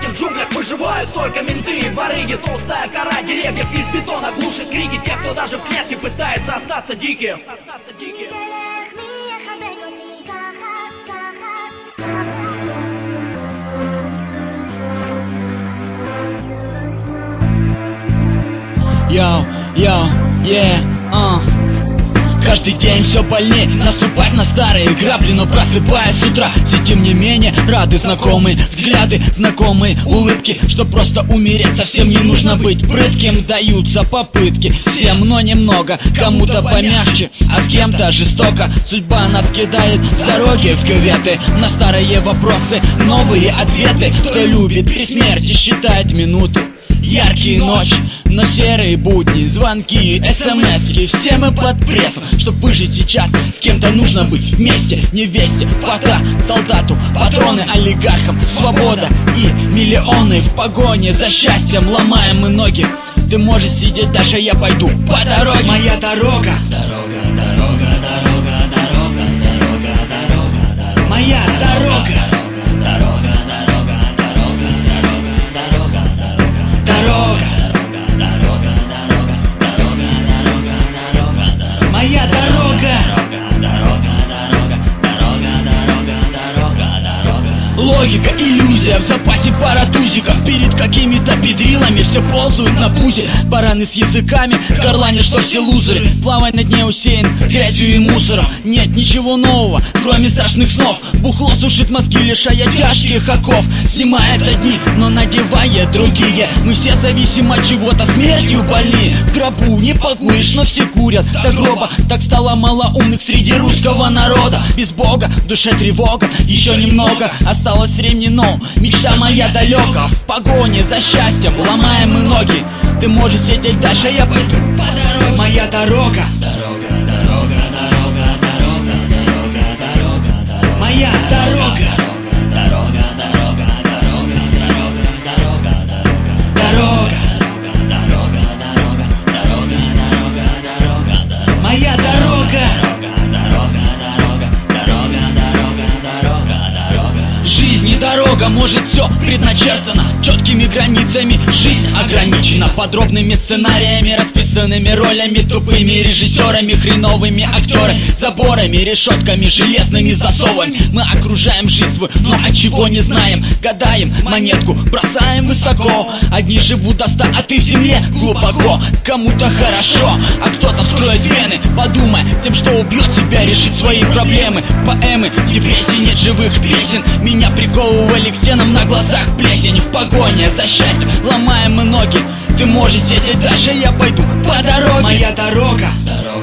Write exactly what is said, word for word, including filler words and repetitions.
этих джунглях выживают только менты и барыги. Толстая кора деревьев из бетона глушит крики тех, кто даже в клетке пытается остаться диким. Йоу, йоу, е, а. Каждый день все больнее наступать на старые грабли, но просыпаясь с утра, все тем не менее рады знакомые взгляды, знакомые улыбки. Что просто умереть совсем не нужно быть прытким. Даются попытки всем, но немного, кому-то помягче, а с кем-то жестоко. Судьба нас кидает с дороги в кюветы, на старые вопросы новые ответы. Кто любит при смерти считает минуты. Яркие ночи, но серые будни, звонки, смски, все мы под прессом. Чтоб выжить сейчас, с кем-то нужно быть вместе. Невесте, фото, солдату, патроны олигархам, свобода и миллионы в погоне за счастьем. Ломаем мы ноги, ты можешь сидеть дальше, я пойду по дороге. Моя дорога, дорога, дорога, дорога, дорога, дорога, дорога, дорога. Моя дорога. Моя дорога, логика, иллюзия, в запасе пара тузиков. Перед какими-то педрилами все ползают на пузе. Бараны с языками горланят, что все лузеры. Плавай на дне усеян грязью и мусором. Нет ничего нового, кроме страшных снов. Бухло сушит мозги, лишая тяжких оков. Снимает одни, но надевает другие. Мы все зависим от чего-то, смертью больны. В гробу не покуришь, но все курят до гроба. Так стало мало умных среди русского народа. Без Бога, в душе тревога, еще немного осталось времени, но мечта моя далека. В погоне за счастьем ломаем мы ноги. Ты можешь сидеть дальше, я пойду по дороге. Моя дорога, дорога, дорога, дорога, дорога, дорога, дорога, дорога. Моя дорога, дорога, дорога, дорога, дорога, дорога, дорога, дорога, дорога, дорога, дорога, дорога, дорога, дорога. Моя дорога, дорога, дорога, дорога, дорога, дорога, дорога. Жизнь не дорога, может все предначертано четкими границами. Жизнь ограничена подробными сценариями, расписанными ролями, тупыми режиссерами, хреновыми актерами, заборами, решетками, железными засовами. Мы окружаем жизнь свою, но от чего не знаем. Гадаем, монетку бросаем высоко. Одни живут до ста, а ты в земле глубоко. Кому-то хорошо, а кто-то вскроет вены, подумай тем, что убьет тебя, решить свои проблемы. Поэмы, депрессии, нет живых песен. Меня приковывали к стенам, на глазах плесень. В погоне за счастьем ломаем мы ноги. Ты можешь сидеть дальше, я пойду по дороге. Моя дорога, дорога.